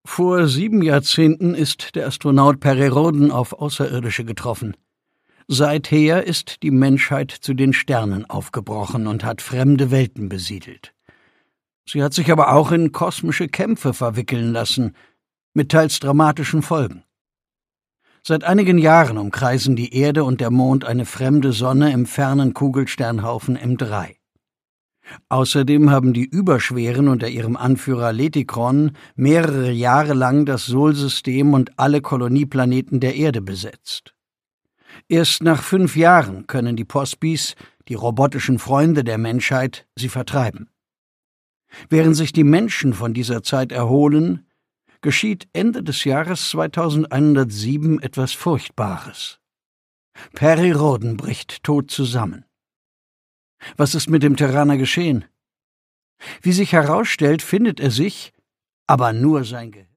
Vor 7 Jahrzehnten ist der Astronaut Perry Rhodan auf Außerirdische getroffen. Seither ist die Menschheit zu den Sternen aufgebrochen und hat fremde Welten besiedelt. Sie hat sich aber auch in kosmische Kämpfe verwickeln lassen, mit teils dramatischen Folgen. Seit einigen Jahren umkreisen die Erde und der Mond eine fremde Sonne im fernen Kugelsternhaufen M3. Außerdem haben die Überschweren unter ihrem Anführer Letikron mehrere Jahre lang das Solsystem und alle Kolonieplaneten der Erde besetzt. Erst nach 5 Jahren können die Pospis, die robotischen Freunde der Menschheit, sie vertreiben. Während sich die Menschen von dieser Zeit erholen, geschieht Ende des Jahres 2107 etwas Furchtbares. Perry Rhodan bricht tot zusammen. Was ist mit dem Terraner geschehen? Wie sich herausstellt, findet er sich, aber nur sein Gehirn.